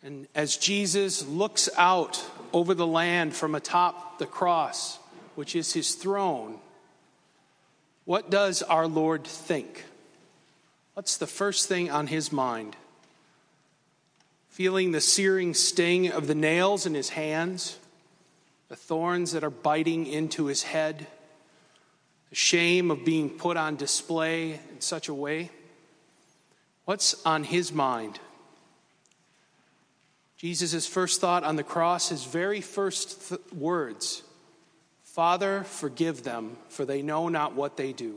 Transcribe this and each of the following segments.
And as Jesus looks out over the land from atop the cross, which is his throne, what does our Lord think? What's the first thing on his mind? Feeling the searing sting of the nails in his hands, the thorns that are biting into his head, the shame of being put on display in such a way. What's on his mind? Jesus' first thought on the cross, his very first words, "Father, forgive them, for they know not what they do."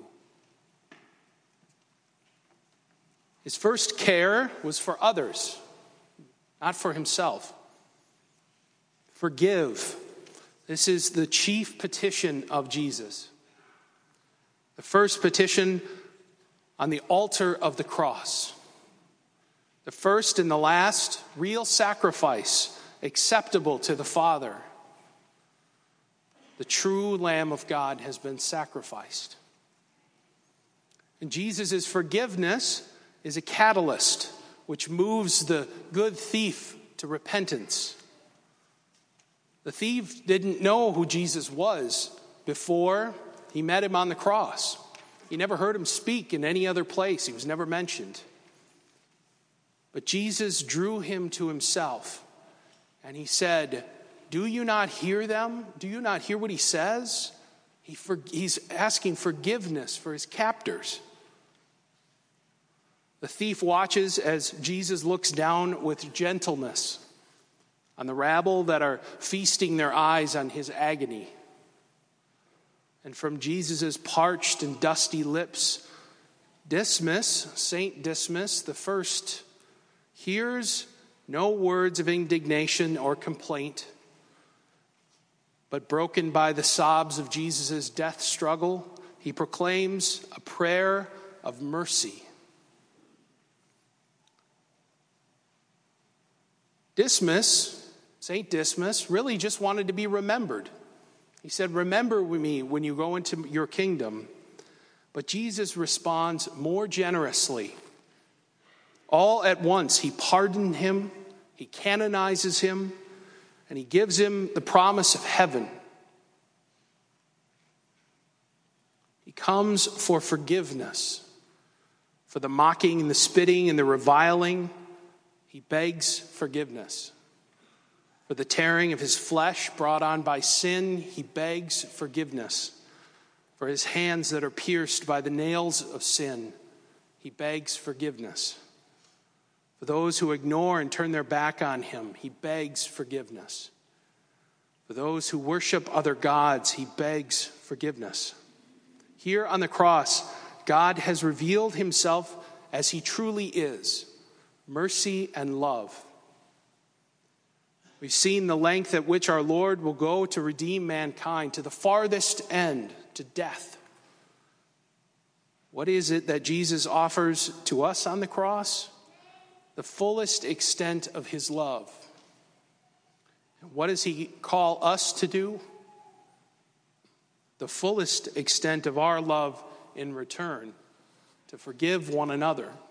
His first care was for others, not for himself. Forgive. This is the chief petition of Jesus. The first petition on the altar of the cross. The first and the last real sacrifice acceptable to the Father. The true Lamb of God has been sacrificed. And Jesus' forgiveness is a catalyst which moves the good thief to repentance. The thief didn't know who Jesus was before he met him on the cross. He never heard him speak in any other place. He was never mentioned. But Jesus drew him to himself, and he said, "Do you not hear them? Do you not hear what he says?" He's asking forgiveness for his captors. The thief watches as Jesus looks down with gentleness on the rabble that are feasting their eyes on his agony. And from Jesus' parched and dusty lips, Saint Dismas, the first, hears no words of indignation or complaint, but broken by the sobs of Jesus' death struggle, he proclaims a prayer of mercy. Saint Dismas, really just wanted to be remembered. He said, "Remember me when you go into your kingdom." But Jesus responds more generously. All at once, he pardoned him, he canonizes him, and he gives him the promise of heaven. He comes for forgiveness. For the mocking and the spitting and the reviling, he begs forgiveness. For the tearing of his flesh brought on by sin, he begs forgiveness. For his hands that are pierced by the nails of sin, he begs forgiveness. For those who ignore and turn their back on him, he begs forgiveness. For those who worship other gods, he begs forgiveness. Here on the cross, God has revealed himself as he truly is, mercy and love. We've seen the length at which our Lord will go to redeem mankind to the farthest end, to death. What is it that Jesus offers to us on the cross? The fullest extent of his love. And what does he call us to do? The fullest extent of our love in return, to forgive one another.